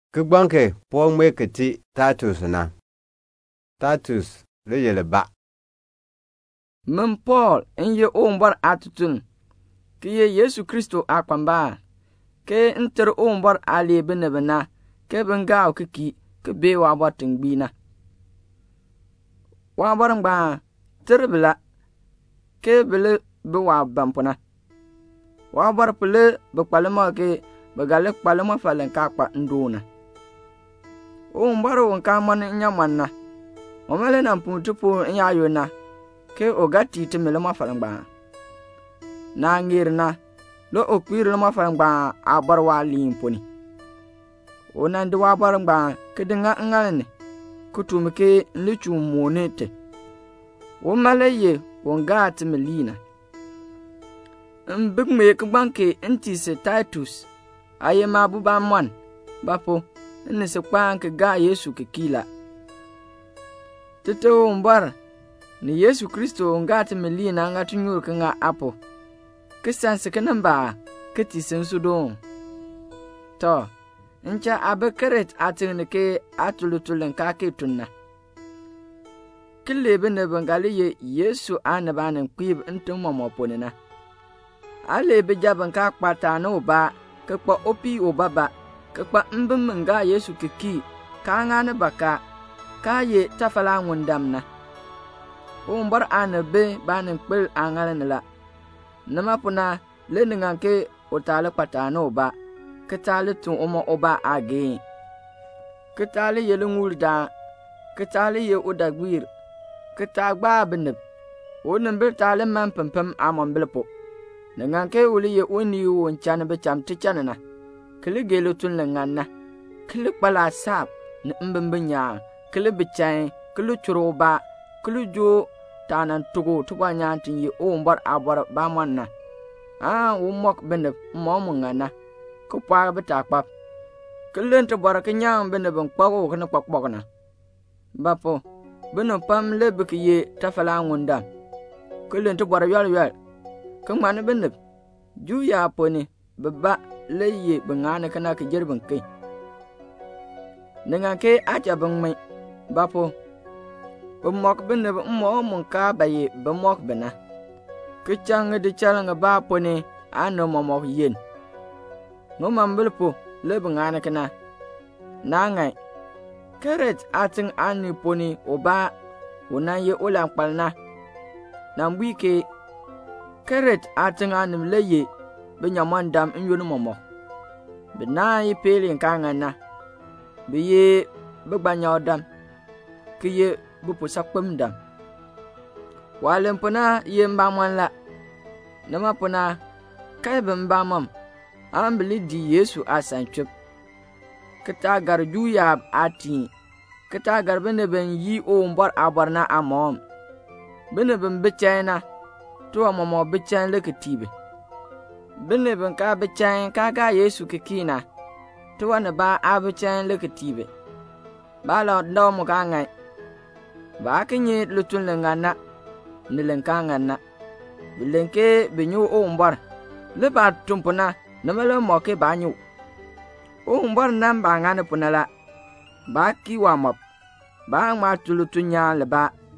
Kigbanke po mwe kiti Titus na. Titus le yele ba. Min Paul in ye ombar atutun. Ki ye Yesu Kristo akwamba. Ke inter ombar ali benebena. Ke benga kiki ke be wabar tingbina. Wabar ngba terbila. Ke bele be wa bampuna. Wabar pele be kwalema ke begale kwalema falen kakpa ndona. Mbaro nka man nyamanna omele na mputupu nyayona ke ogati temele mafalangba na ngirna lo okwire mafalangba abarwa limponi onande wa barangba kedinga ngalene kutumike nlichu monete womaleye wongati melina mbigme kbanke ntise Titus ayema buba man bapo ni se kpaan ke ga Yesu ke kila. Tete mbar ni Yesu Kristo nga te meli na nga tunyur ke nga apo. Ke sanse ke namba ke ti sensu don. To, ncha abe keret atin ke atulutulen ka ke tunna. Kile be ne bengali ye Yesu anabanen kwib ntun momoponena. Ale be jaban ka kpata no ba ke kpa opi obaba. Kakpa mbim nga Yesu kiki ka ngane baka ka ye tafala ngundamna mbar ane be banin kpil angane la nama puna le ninganke otale patano ba ketale tun omo oba age ketale ye lungulda ketale ye odagwir ketagba benep onembe tale man pempem amon belpo ninganke uli ye oni won chan be cham tichanana kili gelo tun lenganna kili kpala sap ni mbimbinya kili bichay kili churoba kili jo tanan tugo tuba nyantin ye mbar abar ba manna wo mok bende mo mungana ko pa beta kpap kili nte bar ke nyam bende ben kpago kana kpakbogna bapo beno pam lebik ye tafala ngunda kili nte bar yal kman bende ju ya poni baba leye bengane kana ke jerben kai ninga ke acha bengme bapo mok benne mo mun ka baye be mok bena ke chang de chalanga bapo ne ano momok yen no mambelpo le bengane kana nangai keret atin ani poni oba onaye olan palna nambike keret atin anim leye benyaman dam nyonu momo bena yi pelin kangana biye begbanya dam kiye bupusa kpemdam walen puna ye mbamwan la nama puna kai bembamam ambili di Yesu asanchep keta garju ya ati keta garbene ben yi mbar abarna amom bene ben bechayna to momo bechayn leketibe bene ben ka bechayn ka ga Yesu kikina to wana ba abechayn leketibe ba la ndo mo ka ngai ba kenye lutun lengana nilenkangana bilenke benyu mbar le ba tumpuna namalo moke banyu mbar nan ba ngane punala ba kiwa mop ba ma tulutunya le ba